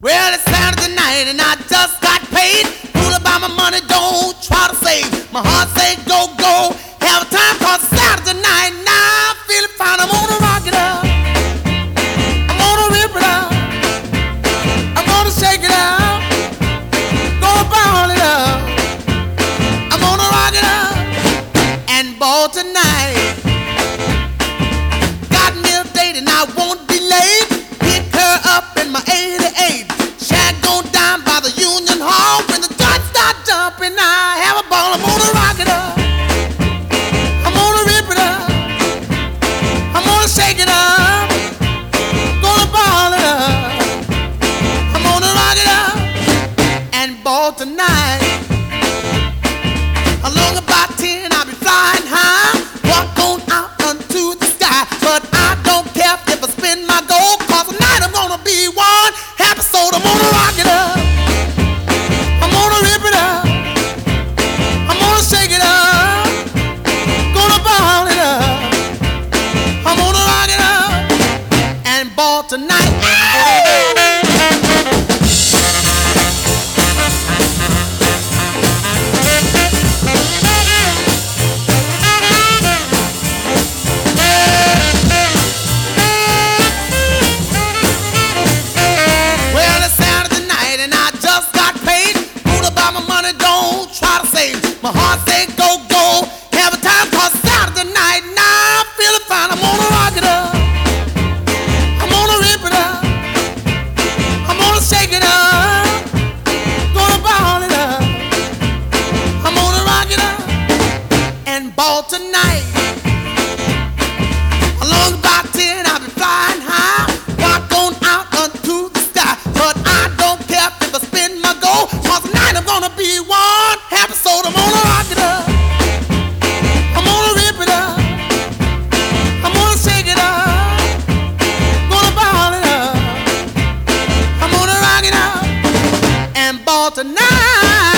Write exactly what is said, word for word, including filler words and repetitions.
Well, it's Saturday night and I just got paid. Fool about my money, don't try to save. My heart say go, go. Have a time called Saturday night. Now I'm feeling fine. I'm gonna rock it up. I'm gonna rip it up. I'm gonna shake it up. Gonna ball it up. I'm gonna rock it up and ball tonight. Got me a date and I won't be late. Pick her up in my eighty-eight. Shag gon' dine by the Union Hall. When the joints start jumping, I have a ball. I'm gonna rock it up. I'm gonna rip it up. I'm gonna shake it up. Gonna ball it up. I'm gonna rock it up and ball tonight. Along about ten, I'll be flying high. Walk on out unto the sky. But I don't care if I spin my gold, cause tonight I'm gonna be one happy soul. I'm gonna rock it up. I'm gonna rip it up. I'm gonna shake it up. Gonna ball it up. I'm gonna rock it up and ball tonight. Well, it's Saturday night and I just got paid. Fool about my money, don't try to save. My heart say go, go. Have a time called Saturday night. Now I'm feeling fine. I'm gonna rock it up. I'm gonna rip it up. I'm gonna shake it up. Gonna ball it up. I'm gonna rock it up and ball tonight. Along about ten, I'll be flying high. Walk on out unto the sky. But I don't care if I spin my gold, cause tonight I'm gonna be one happy soul. I'm gonna rock it up. I'm gonna rip it up. I'm gonna shake it up. Gonna ball it up. I'm gonna rock it up and ball tonight.